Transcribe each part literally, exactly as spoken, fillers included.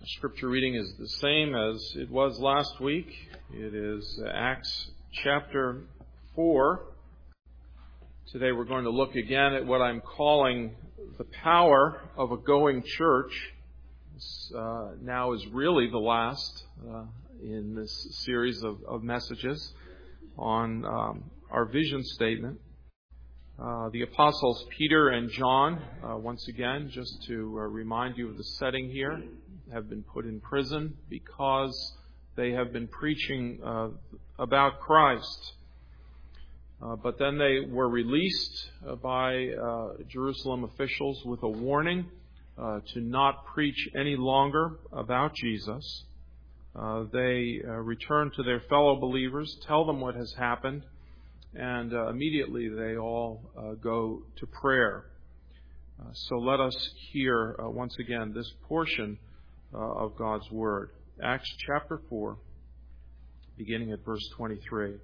Scripture reading is the same as it was last week. It is Acts chapter four. Today we're going to look again at what I'm calling the power of a going church. This uh, now is really the last uh, in this series of, of messages on um, our vision statement. Uh, the apostles Peter and John, uh, once again, just to uh, remind you of the setting here, have been put in prison because they have been preaching uh, about Christ. Uh, but then they were released uh, by uh, Jerusalem officials with a warning uh, to not preach any longer about Jesus. Uh, they uh, return to their fellow believers, tell them what has happened, and uh, immediately they all uh, go to prayer. Uh, so let us hear uh, once again this portion uh, of God's Word. Acts chapter four, beginning at verse twenty-three.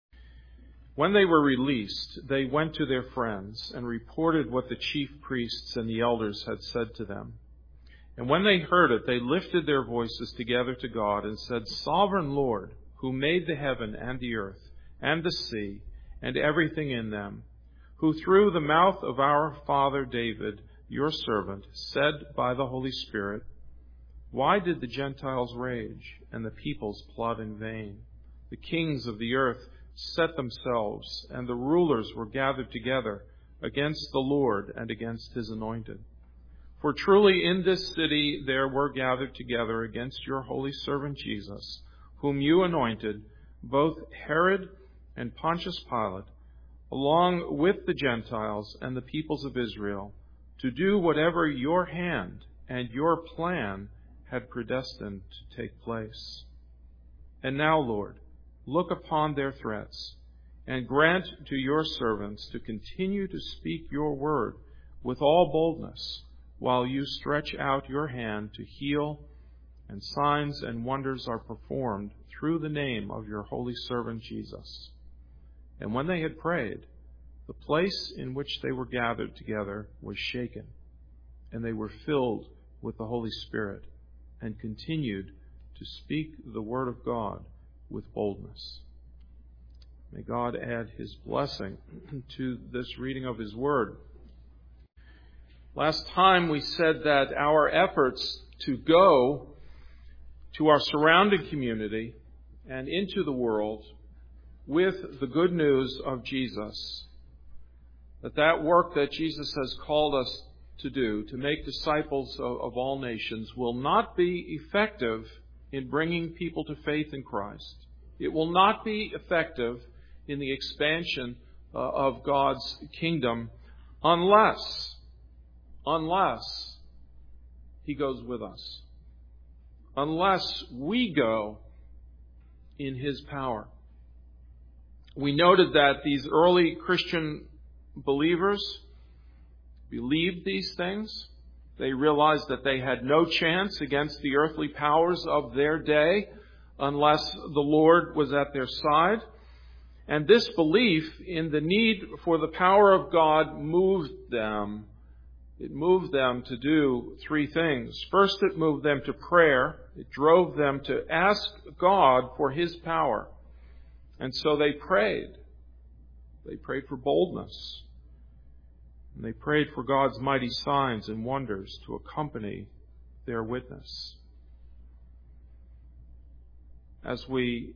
When they were released, they went to their friends and reported what the chief priests and the elders had said to them. And when they heard it, they lifted their voices together to God and said, "Sovereign Lord, who made the heaven and the earth and the sea and everything in them, who through the mouth of our father David, your servant, said by the Holy Spirit, why did the Gentiles rage and the peoples plot in vain? The kings of the earth set themselves, and the rulers were gathered together against the Lord and against his anointed. For truly in this city there were gathered together against your holy servant Jesus, whom you anointed, both Herod and Pontius Pilate, along with the Gentiles and the peoples of Israel, to do whatever your hand and your plan had predestined to take place. And now, Lord, look upon their threats, and grant to your servants to continue to speak your word with all boldness, while you stretch out your hand to heal, and signs and wonders are performed through the name of your holy servant Jesus." And when they had prayed, the place in which they were gathered together was shaken, and they were filled with the Holy Spirit, and continued to speak the word of God with boldness. May God add his blessing to this reading of his word. Last time we said that our efforts to go to our surrounding community and into the world with the good news of Jesus, that that work that Jesus has called us to do, to make disciples of, of all nations, will not be effective in bringing people to faith in Christ. It will not be effective in the expansion uh, of God's kingdom unless, unless he goes with us. Unless we go in his power. We noted that these early Christian believers believed these things. They realized that they had no chance against the earthly powers of their day unless the Lord was at their side. And this belief in the need for the power of God moved them. It moved them to do three things. First, it moved them to prayer. It drove them to ask God for his power. And so they prayed. They prayed for boldness. And they prayed for God's mighty signs and wonders to accompany their witness. As we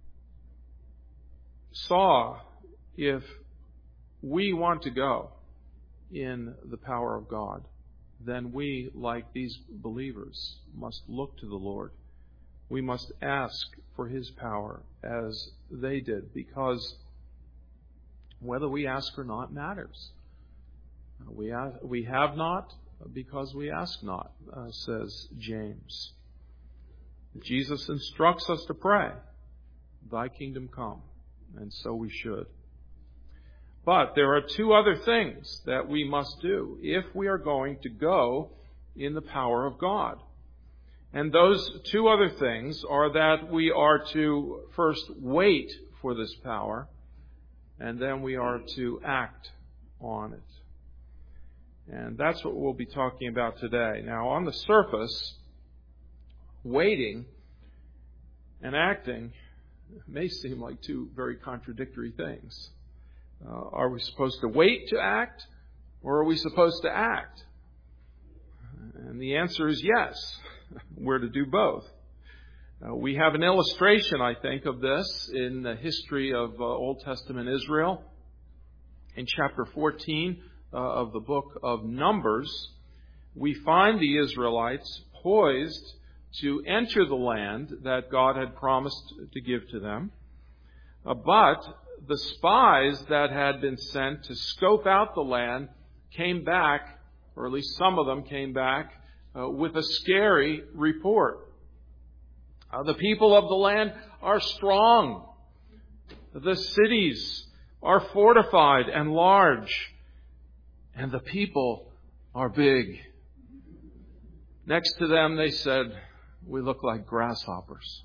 saw, if we want to go in the power of God, then we, like these believers, must look to the Lord. We must ask for his power as they did, because whether we ask or not matters. We ask, we have not because we ask not, uh, says James. Jesus instructs us to pray, "Thy kingdom come," and so we should. But there are two other things that we must do if we are going to go in the power of God. And those two other things are that we are to first wait for this power, and then we are to act on it. And that's what we'll be talking about today. Now, on the surface, waiting and acting may seem like two very contradictory things. Uh, are we supposed to wait to act, or are we supposed to act? And the answer is yes. We're to do both. Uh, we have an illustration, I think, of this in the history of uh, Old Testament Israel. In chapter fourteen uh, of the book of Numbers, we find the Israelites poised to enter the land that God had promised to give to them. Uh, but the spies that had been sent to scope out the land came back, or at least some of them came back, uh, with a scary report. Uh, the people of the land are strong. The cities are fortified and large. And the people are big. Next to them, they said, we look like grasshoppers.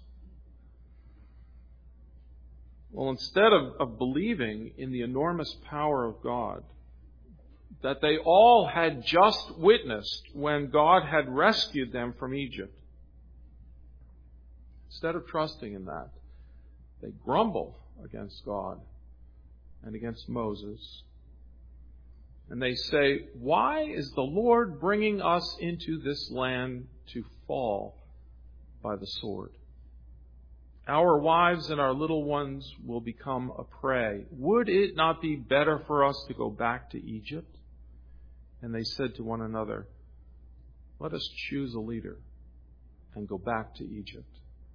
Well, instead of, of believing in the enormous power of God that they all had just witnessed when God had rescued them from Egypt, instead of trusting in that, they grumble against God and against Moses. And they say, why is the Lord bringing us into this land to fall by the sword? Our wives and our little ones will become a prey. Would it not be better for us to go back to Egypt? And they said to one another, let us choose a leader and go back to Egypt.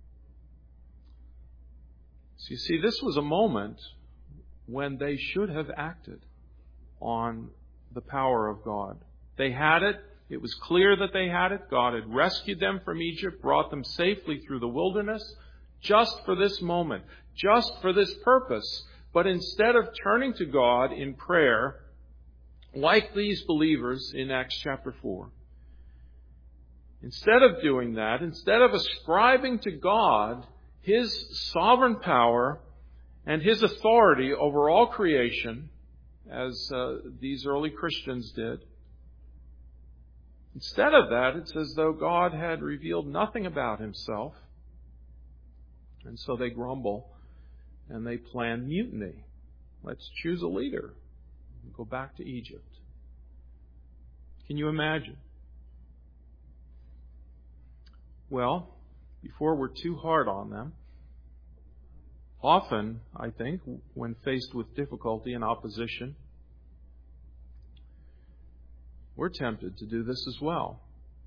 So you see, this was a moment when they should have acted on the power of God. They had it. It was clear that they had it. God had rescued them from Egypt, brought them safely through the wilderness, just for this moment, just for this purpose. But instead of turning to God in prayer, like these believers in Acts chapter four, instead of doing that, instead of ascribing to God His sovereign power and His authority over all creation, as uh, these early Christians did, instead of that, it's as though God had revealed nothing about Himself. And so they grumble and they plan mutiny. Let's choose a leader and go back to Egypt. Can you imagine? Well, before we're too hard on them, often, I think, when faced with difficulty and opposition, we're tempted to do this as well.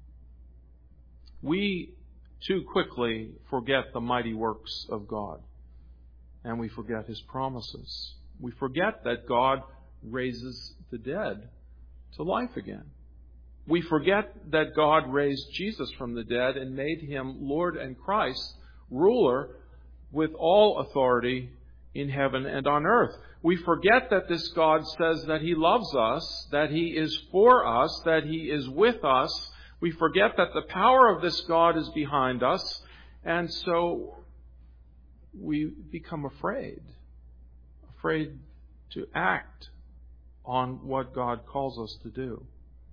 We too quickly forget the mighty works of God, and we forget His promises. We forget that God raises the dead to life again. We forget that God raised Jesus from the dead and made Him Lord and Christ, ruler with all authority in heaven and on earth. We forget that this God says that He loves us, that He is for us, that He is with us. We forget that the power of this God is behind us, and so we become afraid, afraid to act on what God calls us to do.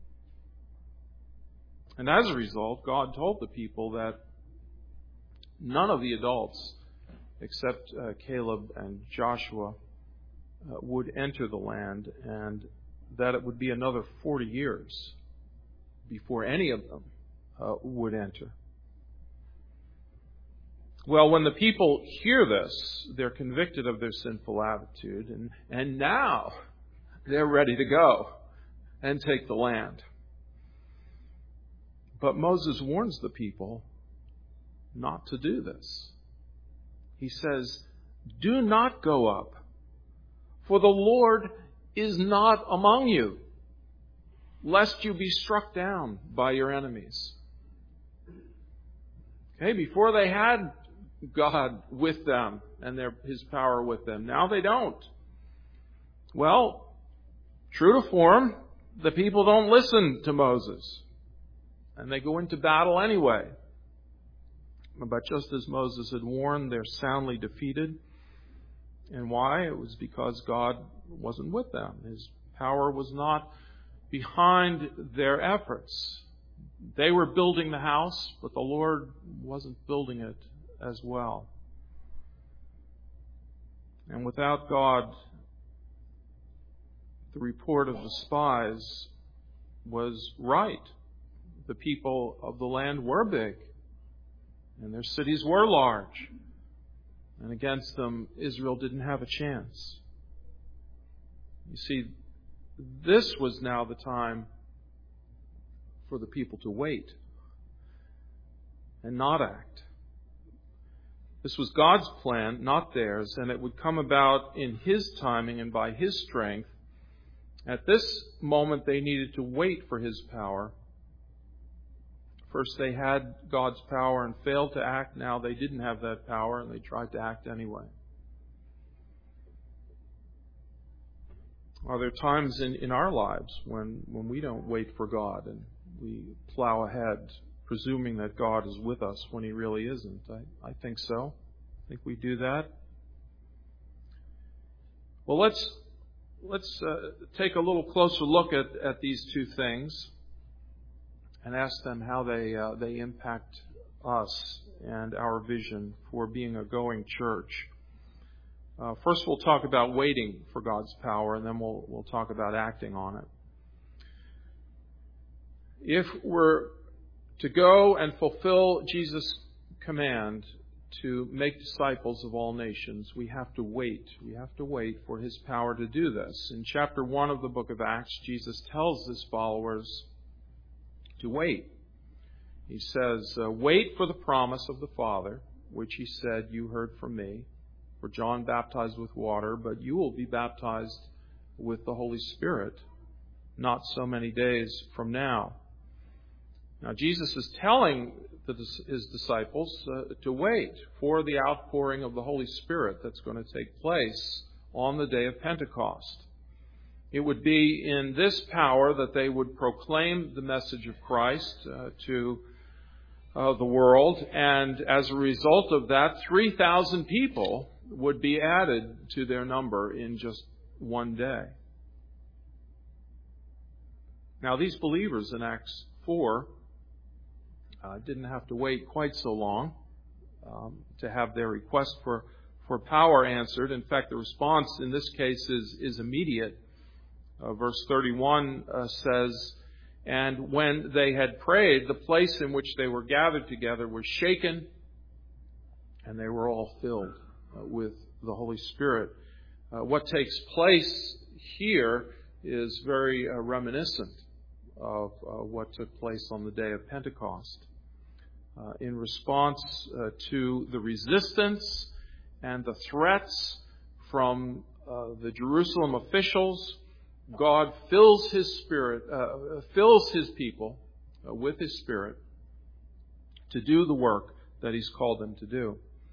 And as a result, God told the people that none of the adults, except uh, Caleb and Joshua, uh, would enter the land, and that it would be another forty years before any of them uh, would enter. Well, when the people hear this, they're convicted of their sinful attitude, and, and now they're ready to go and take the land. But Moses warns the people not to do this. He says, do not go up, for the Lord is not among you, lest you be struck down by your enemies. Okay, before they had God with them and their, His power with them. Now they don't. Well, true to form, the people don't listen to Moses. And they go into battle anyway. But just as Moses had warned, they're soundly defeated. And why? It was because God wasn't with them. His power was not behind their efforts. They were building the house, but the Lord wasn't building it as well. And without God, the report of the spies was right. The people of the land were big, and their cities were large. And against them, Israel didn't have a chance. You see, this was now the time for the people to wait and not act. This was God's plan, not theirs, and it would come about in His timing and by His strength. At this moment, they needed to wait for His power. First, they had God's power and failed to act. Now they didn't have that power, and they tried to act anyway. Are there times in, in our lives when, when we don't wait for God and we plow ahead, presuming that God is with us when He really isn't? I, I think so. I think we do that. Well, let's let's uh, take a little closer look at, at these two things and ask them how they uh, they impact us and our vision for being a going church. Uh, first, we'll talk about waiting for God's power, and then we'll we'll talk about acting on it. If we're to go and fulfill Jesus' command to make disciples of all nations, we have to wait. We have to wait for His power to do this. In chapter one of the book of Acts, Jesus tells His followers to wait. He says, uh, wait for the promise of the Father, which He said, you heard from me. For John baptized with water, but you will be baptized with the Holy Spirit not so many days from now. Now, Jesus is telling the, His disciples uh, to wait for the outpouring of the Holy Spirit that's going to take place on the day of Pentecost. It would be in this power that they would proclaim the message of Christ uh, to uh, the world, and as a result of that, three thousand people would be added to their number in just one day. Now, these believers in Acts four uh, didn't have to wait quite so long um, to have their request for, for power answered. In fact, the response in this case is, is immediate. Uh, verse thirty-one uh, says, and when they had prayed, the place in which they were gathered together was shaken, and they were all filled uh, with the Holy Spirit. Uh, what takes place here is very uh, reminiscent of uh, what took place on the day of Pentecost. Uh, in response uh, to the resistance and the threats from uh, the Jerusalem officials, God fills His Spirit, uh, fills His people uh, with His Spirit to do the work that He's called them to do.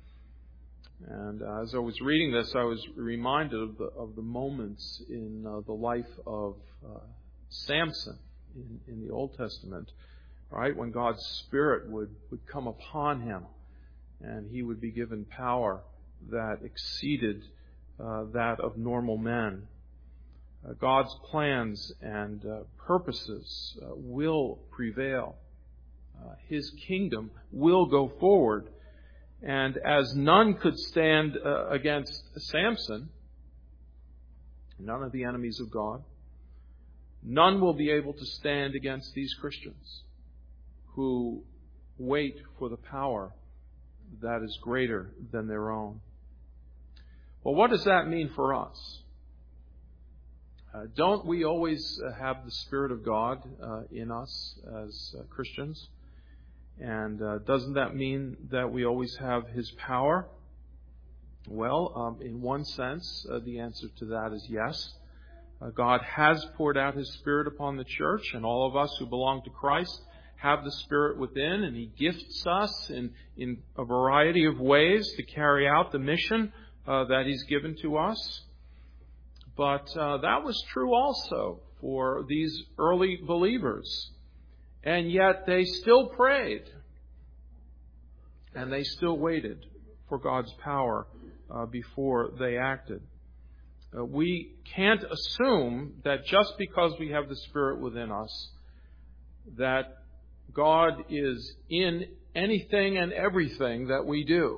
And uh, as I was reading this, I was reminded of the, of the moments in uh, the life of uh, Samson in, in the Old Testament, right? When God's Spirit would, would come upon him and he would be given power that exceeded uh, that of normal men. Uh, God's plans and uh, purposes uh, will prevail. Uh, His kingdom will go forward. And as none could stand uh, against Samson, none of the enemies of God, none will be able to stand against these Christians who wait for the power that is greater than their own. Well, what does that mean for us? Uh, don't we always uh, have the Spirit of God uh, in us as uh, Christians? And uh, doesn't that mean that we always have His power? Well, um, in one sense, uh, the answer to that is yes. Uh, God has poured out His Spirit upon the church, and all of us who belong to Christ have the Spirit within, and He gifts us in, in a variety of ways to carry out the mission uh, that He's given to us. But uh, that was true also for these early believers. And yet they still prayed. And they still waited for God's power uh, before they acted. Uh, we can't assume that just because we have the Spirit within us, that God is in anything and everything that we do.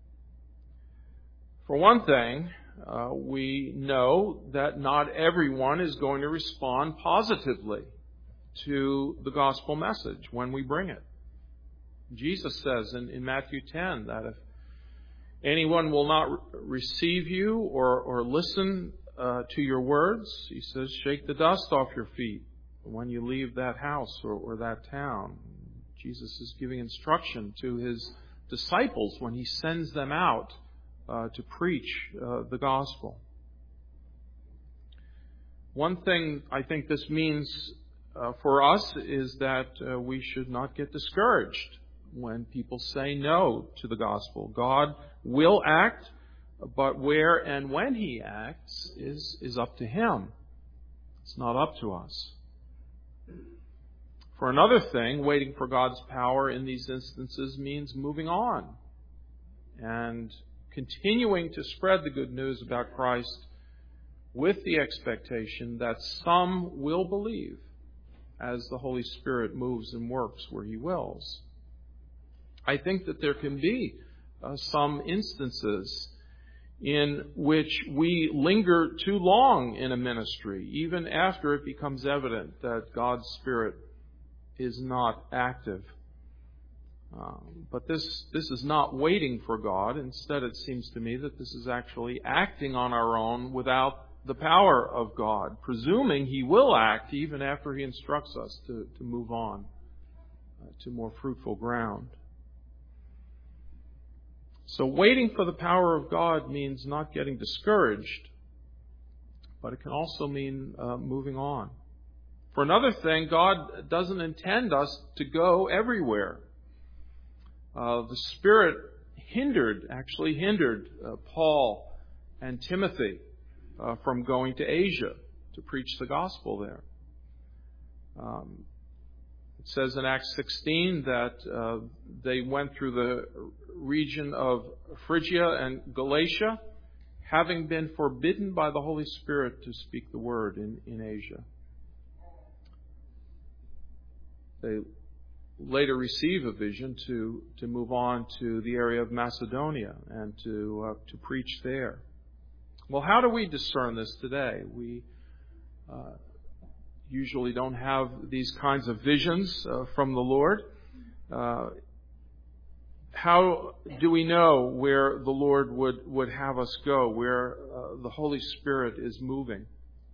For one thing, uh, we know that not everyone is going to respond positively to the gospel message when we bring it. Jesus says in, in Matthew ten that if anyone will not re- receive you or, or listen uh, to your words, he says, shake the dust off your feet when you leave that house or, or that town. Jesus is giving instruction to his disciples when he sends them out uh, to preach uh, the gospel. One thing I think this means uh, for us is that uh, we should not get discouraged when people say no to the gospel. God will act, but where and when he acts is, is up to him. It's not up to us. For another thing, waiting for God's power in these instances means moving on and continuing to spread the good news about Christ with the expectation that some will believe as the Holy Spirit moves and works where he wills. I think that there can be uh, some instances in which we linger too long in a ministry, even after it becomes evident that God's Spirit is not active. Um, but this this is not waiting for God. Instead, it seems to me that this is actually acting on our own without the power of God, presuming he will act even after he instructs us to, to move on uh, to more fruitful ground. So waiting for the power of God means not getting discouraged, but it can also mean uh, moving on. For another thing, God doesn't intend us to go everywhere. Uh, the Spirit hindered, actually hindered uh, Paul and Timothy uh, from going to Asia to preach the gospel there. Um, it says in Acts sixteen that uh, they went through the region of Phrygia and Galatia, having been forbidden by the Holy Spirit to speak the word in, in Asia. They later receive a vision to, to move on to the area of Macedonia and to uh, to preach there. Well, how do we discern this today? We uh, usually don't have these kinds of visions uh, from the Lord. Uh, how do we know where the Lord would, would have us go, where uh, the Holy Spirit is moving?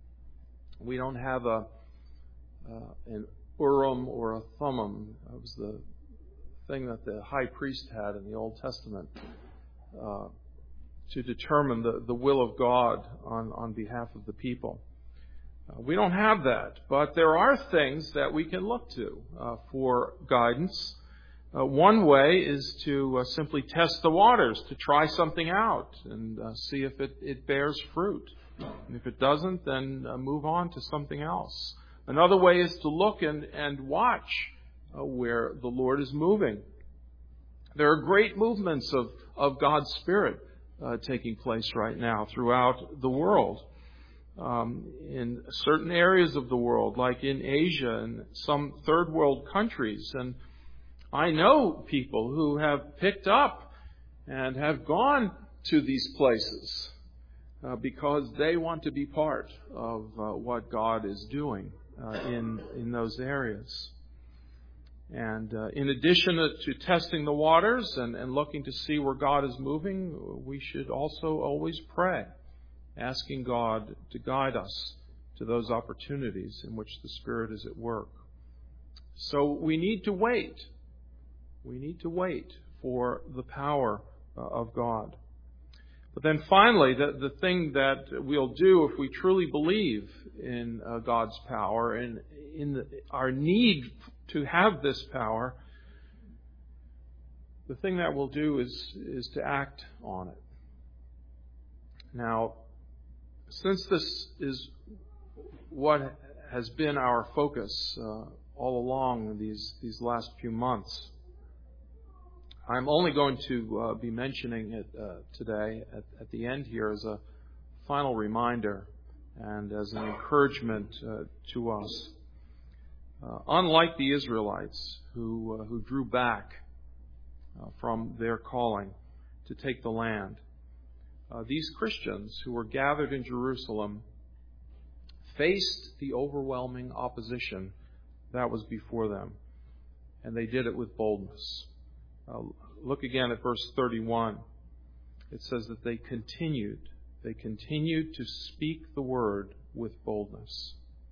We don't have a uh, an Urim or a Thummim. That was the thing that the high priest had in the Old Testament uh, to determine the, the will of God on, on behalf of the people. Uh, we don't have that, but there are things that we can look to uh, for guidance. Uh, one way is to uh, simply test the waters, to try something out and uh, see if it, it bears fruit. And if it doesn't, then uh, move on to something else. Another way is to look and, and watch uh, where the Lord is moving. There are great movements of, of God's Spirit uh, taking place right now throughout the world. Um, in certain areas of the world, like in Asia and some third world countries. And I know people who have picked up and have gone to these places uh, because they want to be part of uh, what God is doing uh, in in those areas. And uh, in addition to testing the waters and, and looking to see where God is moving, we should also always pray, asking God to guide us to those opportunities in which the Spirit is at work. So we need to wait. We need to wait for the power uh, of God. But then finally, the, the thing that we'll do if we truly believe in uh, God's power and in the, our need to have this power, the thing that we'll do is, is to act on it. Now, since this is what has been our focus uh, all along these these last few months, I'm only going to uh, be mentioning it uh, today at, at the end here as a final reminder and as an encouragement uh, to us Uh, unlike the Israelites who, uh, who drew back uh, from their calling to take the land, uh, these Christians who were gathered in Jerusalem faced the overwhelming opposition that was before them, and they did it with boldness. Uh, look again at verse thirty-one. It says that they continued. They continued to speak the word with boldness.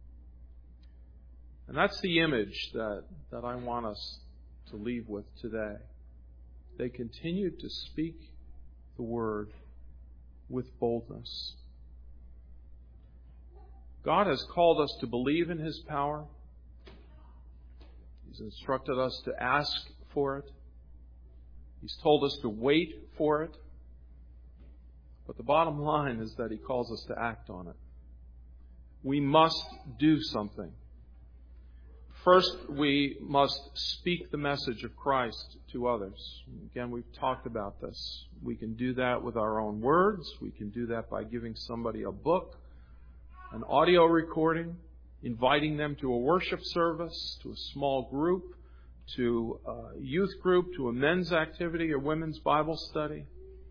And that's the image that, that I want us to leave with today. They continued to speak the word with boldness. God has called us to believe in His power. He's instructed us to ask for it. He's told us to wait for it. But the bottom line is that He calls us to act on it. We must do something. First, we must speak the message of Christ to others. Again, we've talked about this. We can do that with our own words. We can do that by giving somebody a book, an audio recording, inviting them to a worship service, to a small group, to a youth group, to a men's activity or women's Bible study.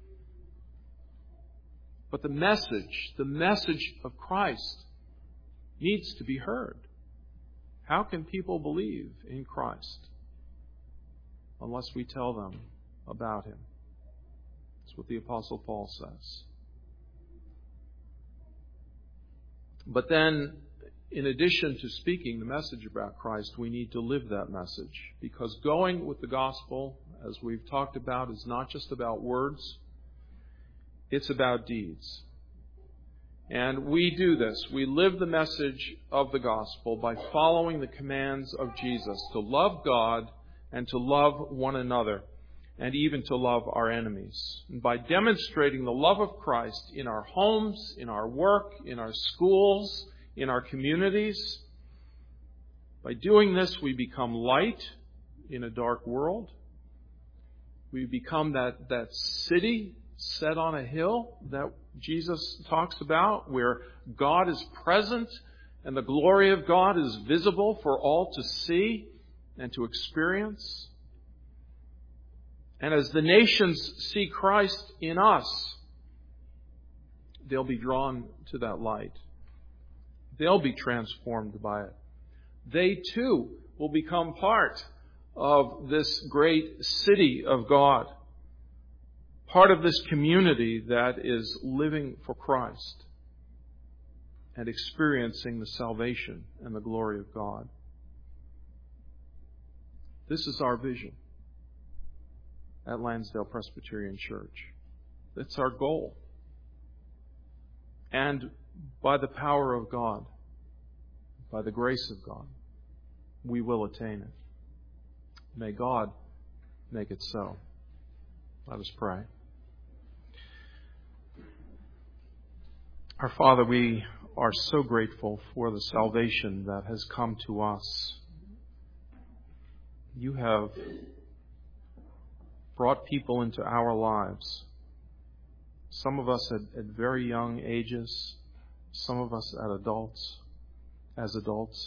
But the message, the message of Christ needs to be heard. How can people believe in Christ unless we tell them about Him? That's what the Apostle Paul says. But then, in addition to speaking the message about Christ, we need to live that message. Because going with the gospel, as we've talked about, is not just about words. It's about deeds. And we do this. We live the message of the gospel by following the commands of Jesus to love God and to love one another and even to love our enemies. And by demonstrating the love of Christ in our homes, in our work, in our schools, in our communities, by doing this, we become light in a dark world. We become that, that city set on a hill that Jesus talks about, where God is present and the glory of God is visible for all to see and to experience. And as the nations see Christ in us, they'll be drawn to that light. They'll be transformed by it. They too will become part of this great city of God. Part of this community that is living for Christ and experiencing the salvation and the glory of God. This is our vision at Lansdale Presbyterian Church. That's our goal. And by the power of God, by the grace of God, we will attain it. May God make it so. Let us pray. Our Father, we are so grateful for the salvation that has come to us. You have brought people into our lives. Some of us at, at very young ages, some of us at adults, as adults.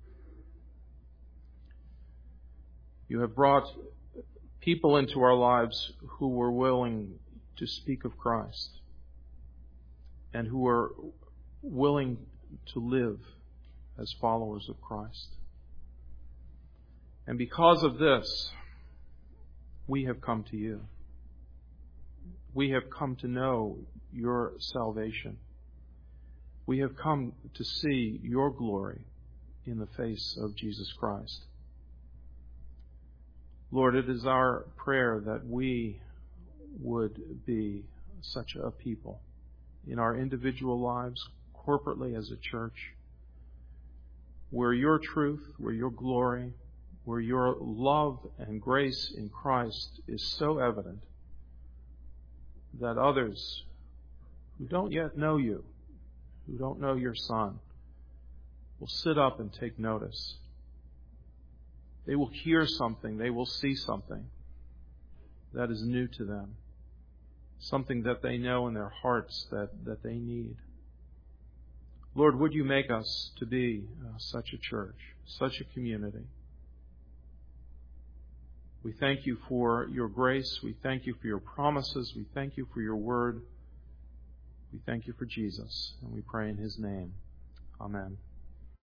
You have brought people into our lives who were willing to speak of Christ and who were willing to live as followers of Christ. And because of this, we have come to you. We have come to know your salvation. We have come to see your glory in the face of Jesus Christ. Lord, it is our prayer that we would be such a people in our individual lives, corporately as a church, where your truth, where your glory, where your love and grace in Christ is so evident that others who don't yet know you, who don't know your Son, will sit up and take notice. They will hear something, they will see something that is new to them, something that they know in their hearts that, that they need. Lord, would you make us to be uh, such a church, such a community? We thank you for your grace. We thank you for your promises. We thank you for your word. We thank you for Jesus, and we pray in his name. Amen.